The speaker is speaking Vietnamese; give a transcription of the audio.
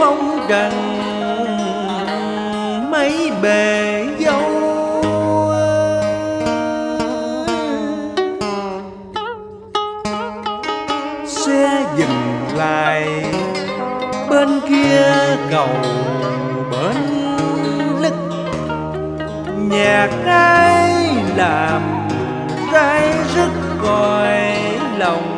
phong trần mấy bề dâu. Xe dừng lại bên kia cầu bến lức, nhạc ai làm rai rứt còi lòng.